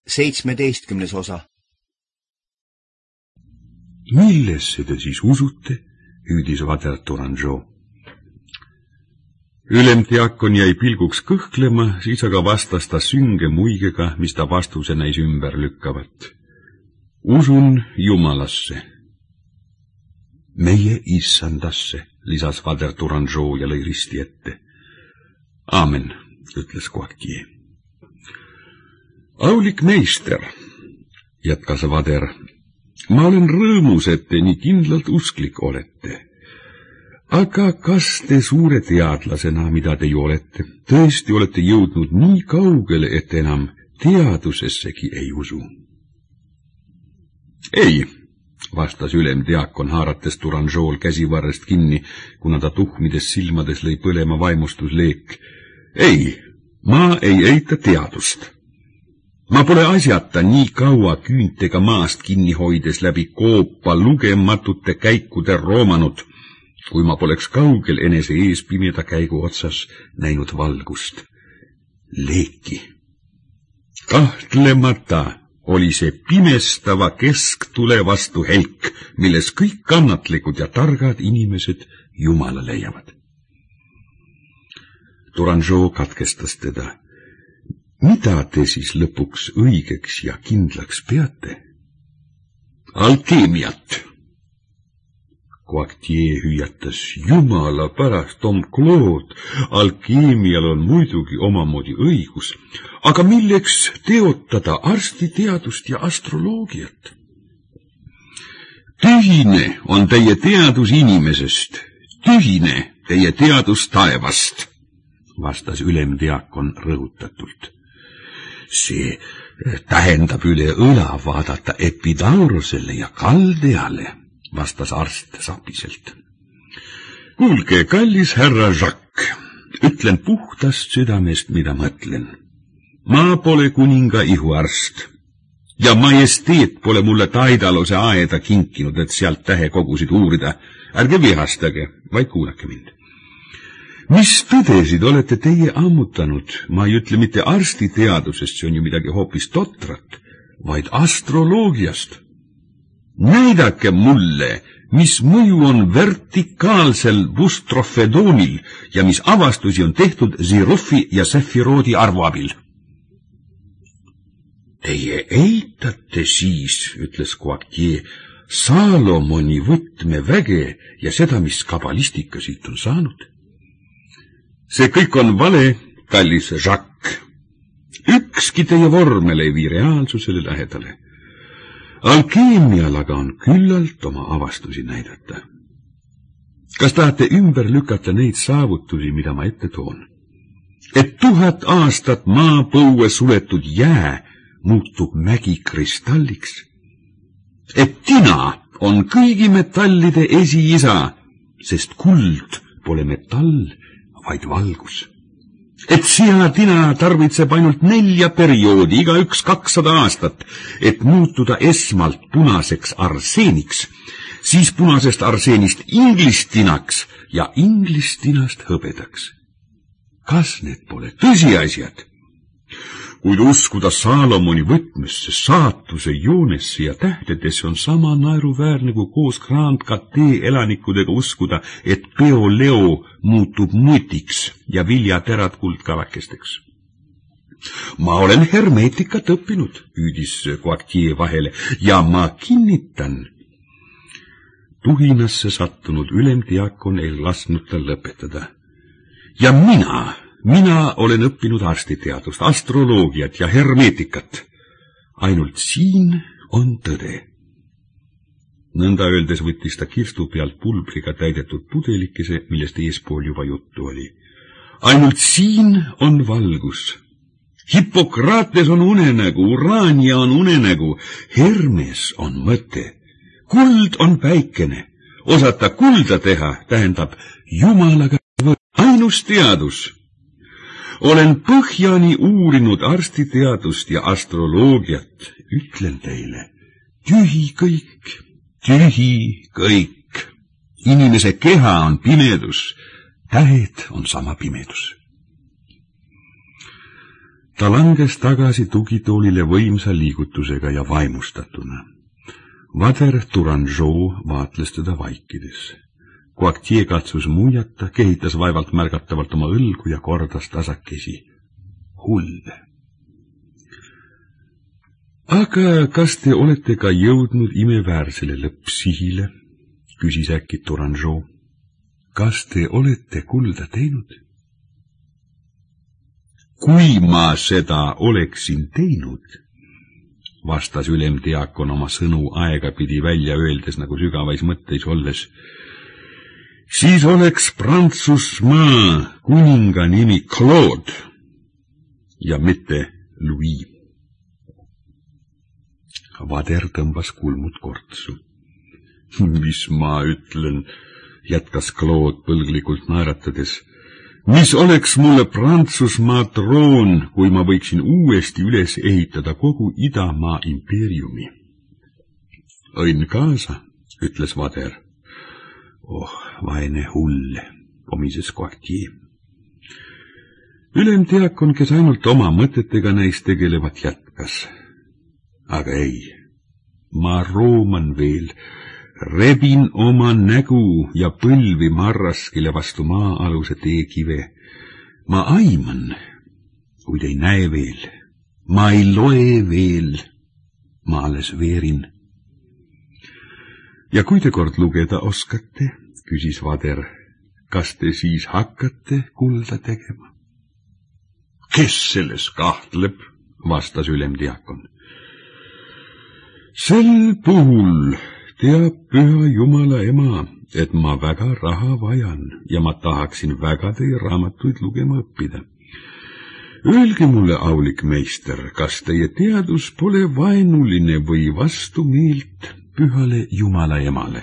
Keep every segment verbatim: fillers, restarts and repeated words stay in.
seitsmeteistkümnes osa. Millesse te siis usute, hüüdis vader Tourangeau. Ülemdiakon jäi pilguks kõhklema, siis aga vastas ta sünge muigega, mis ta vastuse näis ümber lükkavat. Usun Jumalasse. Meie issandasse, lisas vader Tourangeau ja lõi risti ette. Aamen, ütles Coictier. Aulik meister, jätkas vader, ma olen rõõmus, et te nii kindlalt usklik olete. Aga kas te suure teadlasena, mida te ju olete, tõesti olete jõudnud nii kaugele, et enam teadusessegi ei usu? Ei, vastas ülemdiakon, haarates Tourangeaul käsivarrest kinni, kuna ta tuhmides silmades lõi põlema vaimustusleek. Ei, ma ei eita teadust. Ma pole asjata nii kaua küüntega maast kinni hoides läbi koopa lugematute käikude roomanud, kui ma poleks kaugel enese ees pimeda käigu otsas näinud valgust. Leeki. Kahtlemata oli see pimestava kesktule vastu helk, milles kõik kannatlikud ja targad inimesed Jumala leiavad. Tourangeau katkestas teda. Mida te siis lõpuks õigeks ja kindlaks peate? Alkeemiat. Coictier hüüatas, Jumala pärast, Tom Claude, alkeemial on muidugi omamoodi õigus, aga milleks teotada arstiteadust ja astroloogiat? Tühine on teie teadus inimesest, tühine teie teadus taevast, vastas ülemdiakon rõhutatult. See tähendab üle õla vaadata Epidaurosele ja Kaldeale, vastas arst sapiselt. Kuulge, kallis härra Jacques, ütlen puhtast südamest, mida mõtlen. Ma pole kuninga ihuarst ja majesteet pole mulle Taidaluse aeda kinkinud, et sealt tähekogusid uurida. Ärge vihastage, vaid kuulake mind. Mis tõdesid olete teie ammutanud, ma ei ütle mitte arstiteadusest, see on ju midagi hoopis totrat, vaid astroloogiast. Näidake mulle, mis mõju on vertikaalsel bustrofedoonil ja mis avastusi on tehtud Zirofi ja Sephiroodi arvu abil. Teie eitate siis, ütles Coictier, Salomoni võtmeväge ja seda, mis kabalistika siit on saanud. See kõik on vale, kallis Jacques. Ükski teie vormel ei vii reaalsusele lähedale. Alkeemial aga on küllalt oma avastusi näidata. Kas tahate ümber lükata neid saavutusi, mida ma ette toon? Et tuhat aastat maapõue suletud jää muutub mägikristalliks. Et tina on kõigi metallide esiisa, sest kuld pole metall, vaid valgus. Et seatina tarvitseb ainult nelja perioodi, iga üks kakssada aastat, et muutuda esmalt punaseks arseeniks, siis punasest arseenist inglistinaks ja inglistinast hõbedaks. Kas need pole tõsiasjad? Kuid uskuda Salomoni võtmesse, saatuse joonesse ja tähtedesse on sama naeruväärne kui koos Grand Catee elanikudega uskuda, et peoleo muutub mõtiks ja viljaterad kuldkalakesteks. Ma olen hermeetikat õppinud, hüüdis Coictier vahele, ja ma kinnitan. Tuhinasse sattunud ülemdiakon ei lasknud tal lõpetada. Ja mina... Mina olen õppinud arstiteadust, astroloogiat ja hermeetikat. Ainult siin on tõde. Nõnda öeldes võttis ta kirstu pealt pulbriga täidetud pudelikese, millest eespool juba juttu oli. Ainult siin on valgus. Hippokrates on unenägu, Urania on unenägu, Hermes on mõte. Kuld on päikene. Osata kulda teha tähendab Jumalaga ainus teadus. Olen põhjani uurinud arstiteadust ja astroloogiat, ütlen teile, tühi kõik, tühi kõik. Inimese keha on pimedus, tähed on sama pimedus. ta langes tagasi tugitoolile võimsa liigutusega ja vaimustatuna. Vader Tourangeau vaatles teda vaikides. Coictier katsus muiata, kehitas vaevalt märgatavalt oma õlgu ja kordas tasakesi. Hull. Aga kas te olete ka jõudnud imeväärsele lõppsihile? Küsis äkki Tourangeau. Kas te olete kulda teinud? Kui ma seda oleksin teinud, vastas ülemdiakon oma sõnu aegapidi välja öeldes nagu sügavais mõtteis olles, siis oleks Prantsusmaa kuninga nimi Claude ja mitte Louis. Vader tõmbas kulmud kortsu. Mis ma ütlen, jätkas Claude põlglikult naeratades, mis oleks mulle Prantsusmaa troon, kui ma võiksin uuesti üles ehitada kogu Idamaa impeeriumi? Õnn kaasa, ütles Vader. Oh, vaene hull, pomises Coictier. Ülemdiakon, kes ainult oma mõtetega näis tegelevat, jätkas. Aga ei, ma rooman veel, rebin oma nägu ja põlvi marraskile vastu maa-aluse teekive. Ma aiman, kuid ei näe veel, ma ei loe veel, ma alles veerin. Ja kui te kord lugeda oskate, küsis Vader, kas te siis hakkate kulda tegema? Kes selles kahtleb, vastas ülemdiakon. Sel puhul teab püha Jumala ema, et ma väga raha vajan ja ma tahaksin väga teie raamatuid lugema õppida. Öelge mulle, aulik meister, kas teie teadus pole vaenuline või vastumeelt pühale Jumala emale?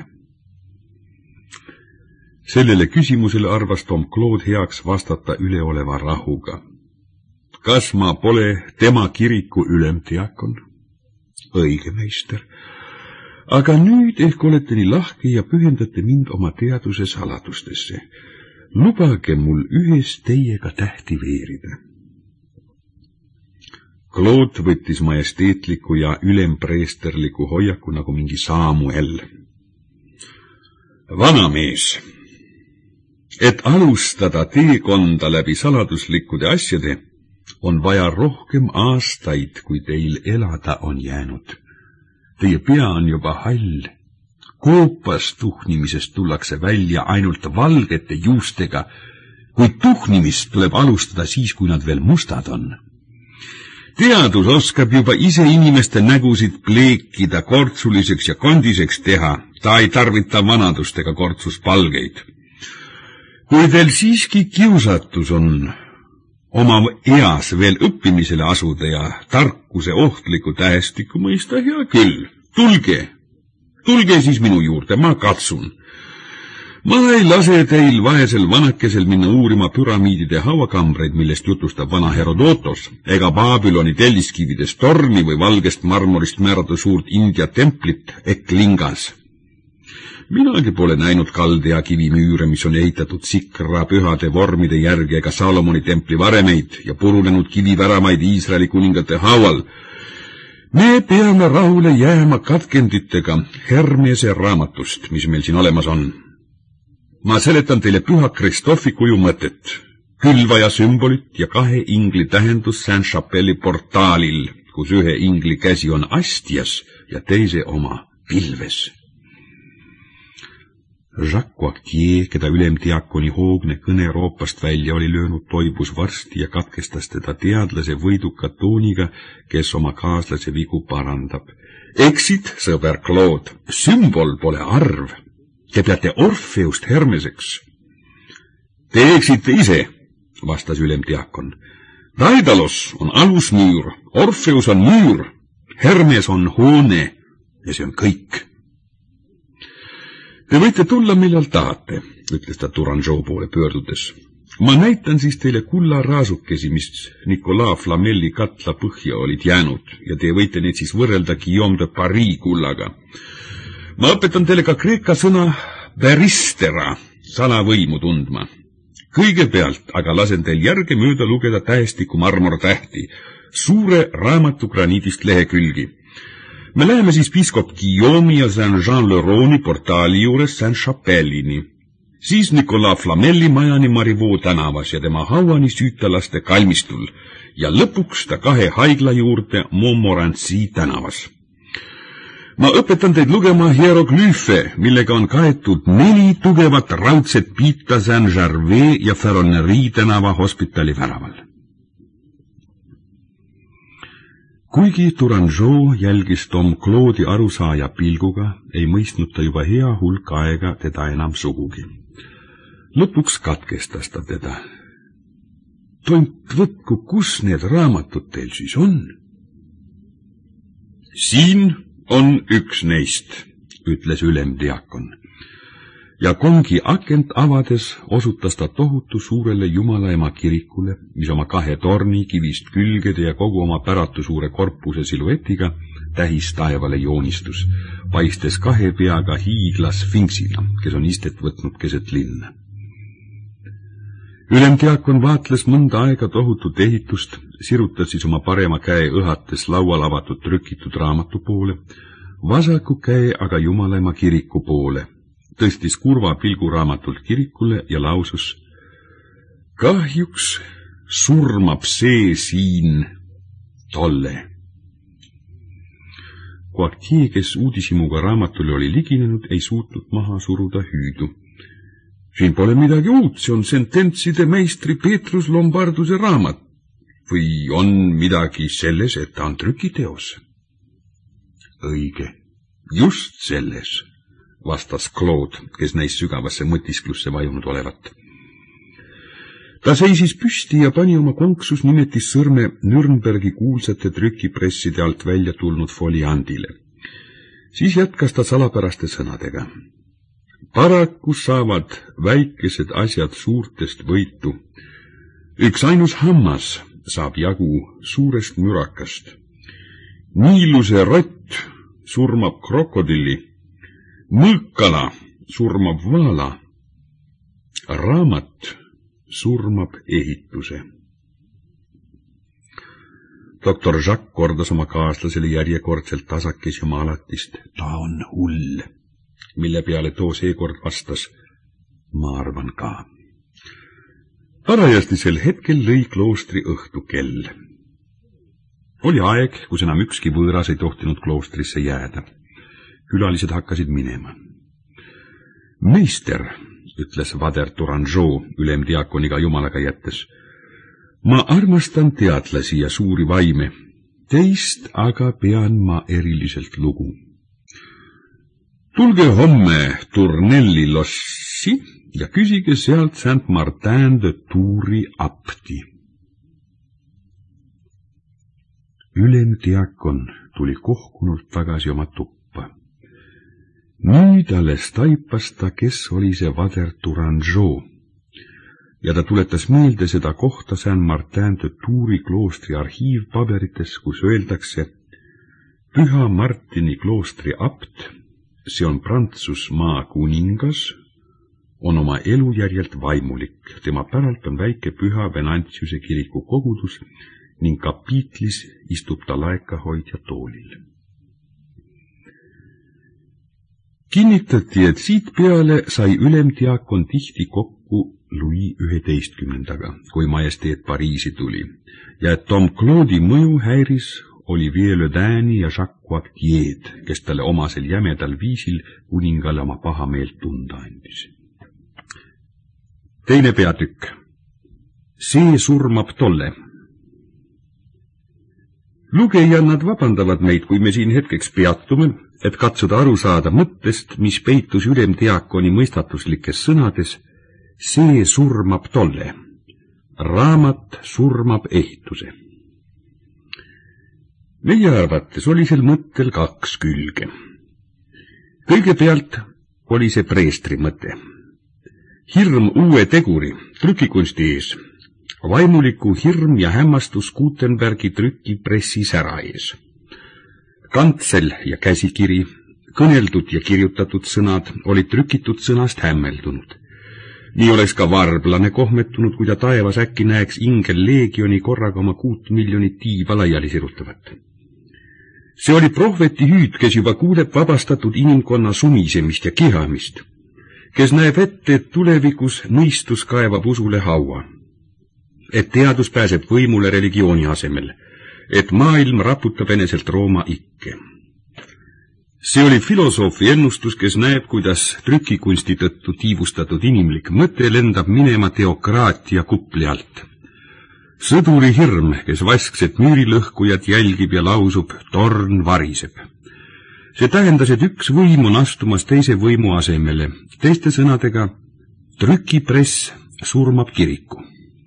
Sellele küsimusele arvas Tom Claude heaks vastata üleoleva rahuga. Kas ma pole tema kiriku ülemdiakon? Õige, meister. Aga nüüd ehk olete nii lahke ja pühendate mind oma teaduse saladustesse. Lubage mul ühes teiega tähti veerida. Claude võttis majesteetliku ja ülempreesterliku hoiaku nagu mingi Samuel. Vanamees, et alustada teekonda läbi saladuslikkude asjade, on vaja rohkem aastaid, kui teil elada on jäänud. Teie pea on juba hall. Koopas tuhnimisest tullakse välja ainult valgete juustega, kuid tuhnimist tuleb alustada siis, kui nad veel mustad on. Teadus oskab juba ise inimeste nägusid pleekida, kortsuliseks ja kondiseks teha, ta ei tarvita vanadust ega kortsuspalgeid. Kui teil siiski kiusatus on oma eas veel õppimisele asuda ja tarkuse ohtliku tähestiku mõista, hea küll, tulge, tulge siis minu juurde, ma katsun. Ma ei lase teil vaesel vanakesel minna uurima püramiidide hauakambreid, millest jutustab vana Herodotos, ega Babyloni telliskividest torni või valgest marmorist määrata suurt India templit Eklingas. Minagi pole näinud kaldea kivimüüre, mis on ehitatud sikra pühade vormide järgi ega Salomoni templi varemeid ja purunenud kiviväramaid Iisraeli kuningate haual. Me peame rahule jääma katkenditega Hermese raamatust, mis meil siin olemas on. Ma seletan teile püha Kristofi kuju mõtet, külvaja sümbolit ja kahe ingli tähendus Saint-Chapelli portaalil, kus ühe ingli käsi on astjas ja teise oma pilves. Jacques Coictier, keda ülemdiakoni hoogne kõne Euroopast välja oli löönud, toibus varsti ja katkestas teda teadlase võiduka tooniga, kes oma kaaslase vigu parandab. Eksid, sõber Claude, sümbol pole arv. Te peate Orfeust Hermeseks. Te eksite ise, vastas ülemdiakon. Daidalos on alusmüür, Orfeus on müür, Hermes on hoone ja see on kõik. Te võite tulla, millal tahate, ütles ta Tourangeau poole pöördudes. Ma näitan siis teile kullaraasukesi, mis Nicolas Flamelli katla põhja olid jäänud, ja te võite neid siis võrrelda Guillaume de Paris kullaga. Ma õpetan teile ka kreeka sõna beristera, salavõimu tundma. Kõigepealt aga lasen teil järge mööda lugeda tähestiku marmortähti. suure raamatu graniidist lehekülgi. Me läheme siis piiskop Guillaume'i ja Saint-Jean-le-Roni portaali juures Saint-Chapelle'ini, siis Nicolas Flamelli majani Marivaux tänavas ja tema hauani süütalaste kalmistul ja lõpuks ta kahe haigla juurde Montmorency tänavas. Ma õpetan teid lugema hieroglüüfe, millega on kaetud neli tugevat raudset piita Saint-Gervais ja Ferronnerie tänava hospitali väraval. Kuigi Tourangeau jälgis Tom Claude'i arusaaja pilguga, ei mõistnud ta juba hea hulk aega teda enam sugugi. Lõpuks katkestas ta teda. Tont võtku, kus need raamatud teil siis on? Siin on üks neist, ütles ülemdiakon. Ja kongi akent avades osutas ta tohutu suurele Jumalaema kirikule, mis oma kahe torni, kivist külgede ja kogu oma päratu suure korpuse siluetiga tähis taevale joonistus, paistes kahe peaga hiigla sfinksina, kes on istet võtnud keset linna. Ülemdiakon vaatles mõnda aega tohutut ehitust, sirutas siis oma parema käe õhates laual avatud trükitud raamatu poole, vasaku käe aga Jumalaema kiriku poole, tõstis kurva pilgu raamatult kirikule ja lausus: kahjuks surmab see siin tolle. Coictier, kes uudishimuga raamatule oli liginenud, ei suutnud maha suruda hüüdu. Siin pole midagi uut, see on sententside meistri Petrus Lombarduse raamat. Või on midagi selles, et ta on trükiteos? Õige, just selles, vastas Claude, kes näis sügavasse mõtisklusse vajunud olevat. Ta seisis püsti ja pani oma konksus nimetis sõrme Nürnbergi kuulsate trükipresside alt välja tulnud foliandile. Siis jätkas ta salapäraste sõnadega. Paraku saavad väikesed asjad suurtest võitu. Üks ainus hammas saab jagu suurest mürakast. Niiluse rott surmab krokodilli, mõõkala surmab vaala, raamat surmab ehituse. Doktor Jacques kordas oma kaaslasele järjekordselt tasakes ja maalatist: ta on hull, mille peale too seekord vastas: ma arvan ka. Parajasti sel hetkel lõi kloostri õhtukell. Oli aeg, kus enam ükski võõras ei tohtinud kloostrisse jääda. Külalised hakkasid minema. Meister, ütles vader Tourangeau ülemdiakoniga jumalaga jättes, ma armastan teadlasi ja suuri vaime, teist aga pean ma eriliselt lugu. Tulge homme Tournelli lossi ja küsige sealt Saint-Martin de Touri apti. Ülemdiakon tuli kohkunult tagasi oma tuppa. Nüüd alles taipas ta, kes oli see vader Tourangeau, ja ta tuletas meelde seda kohta Saint-Martin de Touri kloostri arhiivpaberites, kus öeldakse: Püha Martini kloostri apt, see on Prantsusmaa kuningas, on oma elujärjelt vaimulik, tema päralt on väike Püha Venantiuse kiriku kogudus ning kapiitlis istub ta laekahoidja toolil. Kinnitati, et siit peale sai ülemdiakon tihti kokku Louis üheteistkümnendaga, kui majesteet Pariisi tuli, ja et Tom Claude'i mõju häiris Olivier Le Dain'i ja Jacques Coictier'd, kes talle omasel jämedal viisil kuningale oma pahameelt tunda andis. Teine peatükk. See surmab tolle. Lugejannad vabandavad meid, kui me siin hetkeks peatume, et katsuda aru saada mõttest, mis peitus ülemdiakoni mõistatuslikes sõnades: see surmab tolle. Raamat surmab ehituse. Meie arvates oli sel mõttel kaks külge. Kõigepealt oli see preestri mõte. Hirm uue teguri, trükikunsti ees, vaimuliku hirm ja hämmastus Gutenbergi trükipressi sära ees. Kantsel ja käsikiri, kõneldud ja kirjutatud sõnad olid trükitud sõnast hämmeldunud. nii oleks ka varblane kohmetunud, kui ta taevas äkki näeks ingel leegioni korraga oma kuut miljonit tiiba laiali sirutavat. See oli prohveti hüüd, kes juba kuuleb vabastatud inimkonna sumisemist ja kihamist, kes näeb ette, et tulevikus mõistus kaevab usule haua, et teadus pääseb võimule religiooni asemel, et maailm raputab eneselt Rooma ikke. See oli filosoofi ennustus, kes näeb, kuidas trükikunsti tõttu tiivustatud inimlik mõte lendab minema teokraatia kupli alt. Sõduri hirm, kes vaskset müürilõhkujat jälgib ja lausub, torn variseb. See tähendas, et üks võim on astumas teise võimu asemele. Teiste sõnadega, trükipress surmab kiriku.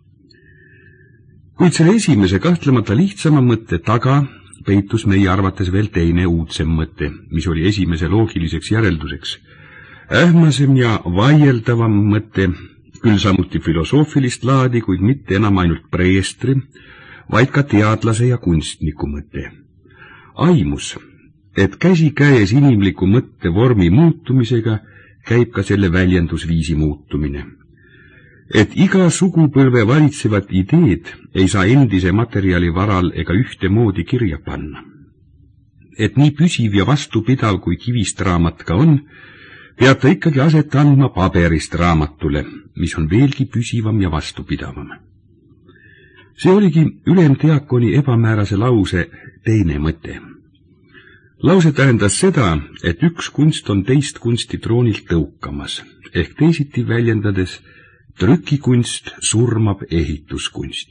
Kuid selle esimese kahtlemata lihtsama mõtte taga peitus meie arvates veel teine uudsem mõte, mis oli esimese loogiliseks järelduseks. Ähmasem ja vaieldavam mõte, küll samuti filosoofilist laadi, kuid mitte enam ainult preestri, vaid ka teadlase ja kunstniku mõte. Aimus, et käsi käes inimliku mõtte vormi muutumisega käib ka selle väljendusviisi muutumine. Et iga sugupõlve valitsevat ideed ei saa endise materjali varal ega ühtemoodi kirja panna. Et nii püsiv ja vastupidav kui kivist raamat ka on, peab ta ikkagi aset andma paberist raamatule, mis on veelgi püsivam ja vastupidavam. See oligi ülemdiakoni ebamäärase lause teine mõte. Lause tähendas seda, et üks kunst on teist kunsti troonilt tõukamas, ehk teisiti väljendades trükikunst surmab ehituskunsti.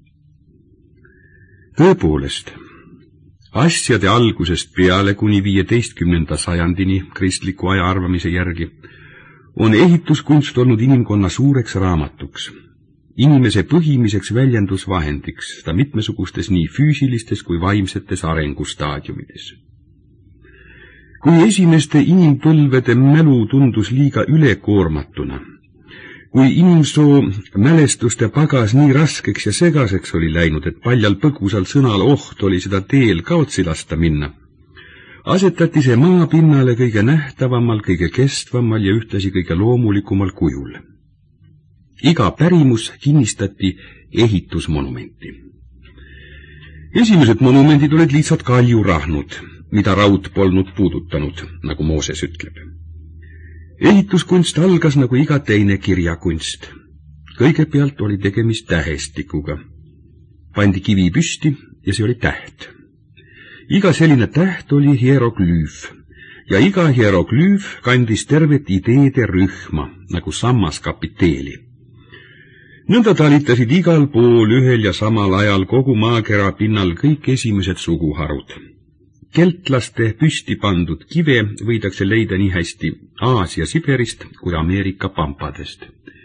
Tõepoolest, asjade algusest peale kuni viieteistkümnenda sajandini kristliku aja arvamise järgi on ehituskunst olnud inimkonna suureks raamatuks, inimese põhimiseks väljendusvahendiks ta mitmesugustes nii füüsilistes kui vaimsetes arengustaadiumides. Kui esimeste inimpõlvede mälu tundus liiga ülekoormatuna, kui inimsoo mälestuste pagas nii raskeks ja segaseks oli läinud, et paljal põgusal sõnal oht oli seda teel kaotsi lasta minna, asetati see maapinnale kõige nähtavamal, kõige kestvamal ja ühtlasi kõige loomulikumal kujul. Iga pärimus kinnistati ehitusmonumenti. Esimesed monumendid olid lihtsalt kaljurahnud, mida raud polnud puudutanud, nagu Mooses ütleb. Ehituskunst algas nagu iga teine kirjakunst. Kõigepealt oli tegemist tähestikuga. Pandi kivi püsti ja see oli täht. Iga selline täht oli hieroglüüf ja iga hieroglüüf kandis tervet ideede rühma, nagu sammas kapiteeli. Nõnda talitasid igal pool ühel ja samal ajal kogu maakera pinnal kõik esimesed suguharud. Keltlaste püsti pandud kive võidakse leida nii hästi Aasia Siberist kui Ameerika pampadest.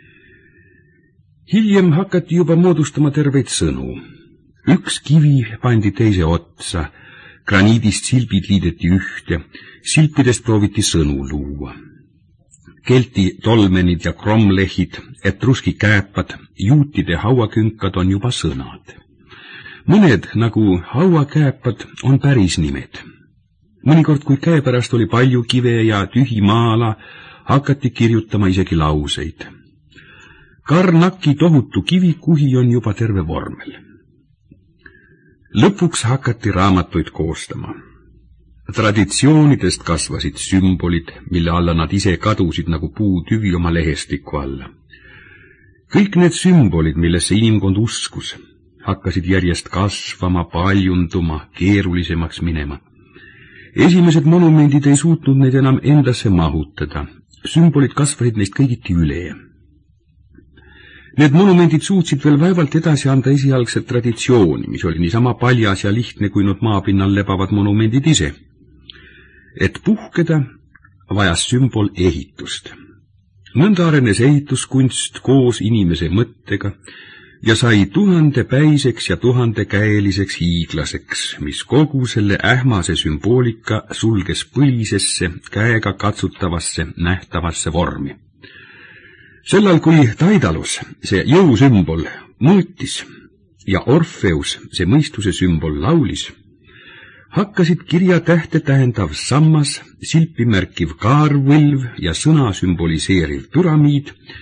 Hiljem hakati juba moodustama terveid sõnu. Üks kivi pandi teise otsa, graniidist silbid liideti ühte, silpidest prooviti sõnu luua. Kelti tolmenid ja kromlehid, etruski kääpad, juutide hauakünkad on juba sõnad. Mõned, nagu hauakääpad, on päris nimed. Mõnikord, kui käepärast oli palju kive ja tühi maala, hakati kirjutama isegi lauseid. Karnaki tohutu kivikuhi on juba terve vormel. Lõpuks hakati raamatuid koostama. Traditsioonidest kasvasid sümbolid, mille alla nad ise kadusid nagu puutüvi oma lehestiku alla. Kõik need sümbolid, millesse inimkond uskus, hakkasid järjest kasvama, paljunduma, keerulisemaks minema. Esimesed monumendid ei suutnud neid enam endasse mahutada. Sümbolid kasvasid neist kõigiti üle. Need monumendid suutsid veel vaevalt edasi anda esialgset traditsiooni, mis oli niisama paljas ja lihtne kui nad maapinnal lebavad monumendid ise. Et puhkeda, vajas sümbol ehitust. Nõnda arenes ehituskunst koos inimese mõttega ja sai tuhandepäiseks ja tuhandekäeliseks hiiglaseks, mis kogu selle ähmase sümboolika sulges põlisesse, käega katsutavasse, nähtavasse vormi. Sellal, kui Daidalus, see jõusümbol, mõõtis ja Orfeus, see mõistuse sümbol, laulis, hakkasid kirja tähte tähendav sammas, silpi märkiv kaarvõlv ja sõna sümboliseeriv püramiid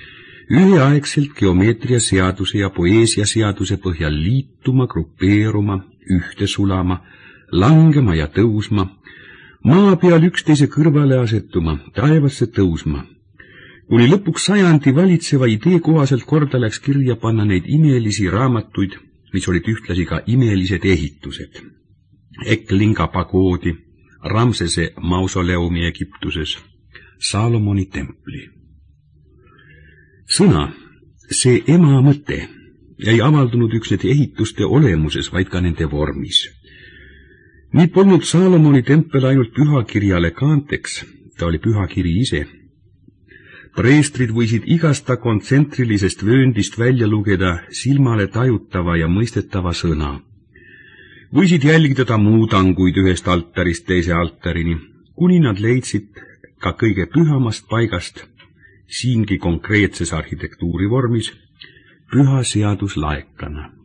üheaegselt geomeetriaseaduse ja poeesiaseaduse põhjal liituma, grupeeruma, ühte sulama, langema ja tõusma, maa peal üksteise kõrvale asetuma, taevasse tõusma, kuni lõpuks sajandi valitseva idee kohaselt korda läks kirja panna neid imelisi raamatuid, mis olid ühtlasi ka imelised ehitused. Eklinga pagoodi, Ramsese mausoleumi Egiptuses, Saalomoni templi. Sõna, see ema mõte, ei avaldunud üksnes ehituste olemuses, vaid ka nende vormis. Nii polnud Saalomoni tempel ainult pühakirjale kaanteks, ta oli pühakiri ise. Preestrid võisid igasta kontsentrilisest vööndist välja lugeda silmale tajutava ja mõistetava sõna. Võisid jälgida muudanguid ühest altarist teise altarini, kuni nad leidsid ka kõige pühamast paigast, siingi konkreetses arhitektuurivormis, püha seadus laekana.